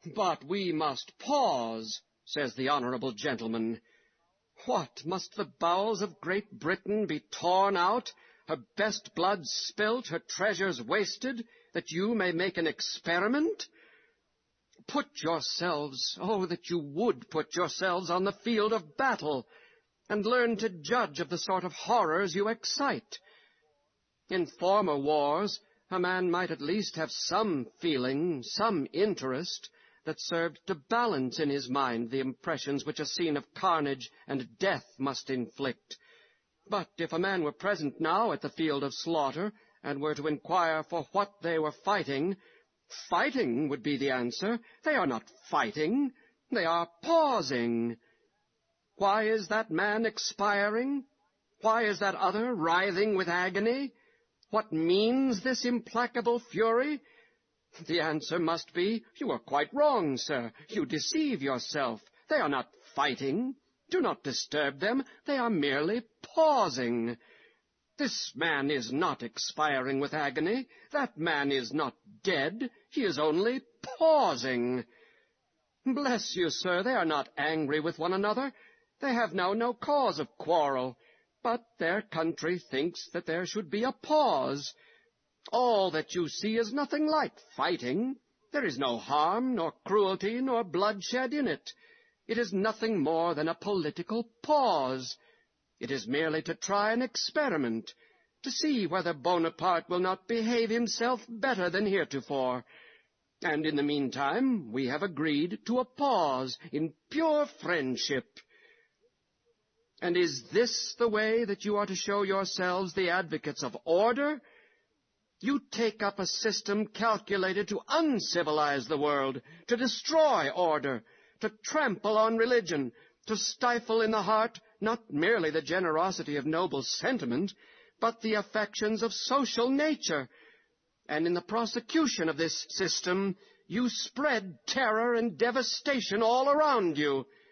But we must pause, says the honourable gentleman. What, must the bowels of Great Britain be torn out, her best blood spilt, her treasures wasted, that you may make an experiment? Put yourselves, oh, that you would put yourselves on the field of battle, and learn to judge of the sort of horrors you excite. In former wars, a man might at least have some feeling, some interest, that served to balance in his mind the impressions which a scene of carnage and death must inflict. But if a man were present now at the field of slaughter, and were to inquire for what they were fighting, fighting would be the answer. They are not fighting, they are pausing. Why is that man expiring? Why is that other writhing with agony? What means this implacable fury? The answer must be, you are quite wrong, sir. You deceive yourself. They are not fighting. Do not disturb them. They are merely pausing. This man is not expiring with agony. That man is not dead. He is only pausing. Bless you, sir, they are not angry with one another. They have now no cause of quarrel. But their country thinks that there should be a pause. All that you see is nothing like fighting. There is no harm, nor cruelty, nor bloodshed in it. It is nothing more than a political pause. It is merely to try an experiment, to see whether Bonaparte will not behave himself better than heretofore. And in the meantime, we have agreed to a pause in pure friendship. And is this the way that you are to show yourselves the advocates of order? You take up a system calculated to uncivilize the world, to destroy order, to trample on religion, to stifle in the heart not merely the generosity of noble sentiment, but the affections of social nature. And in the prosecution of this system, you spread terror and devastation all around you.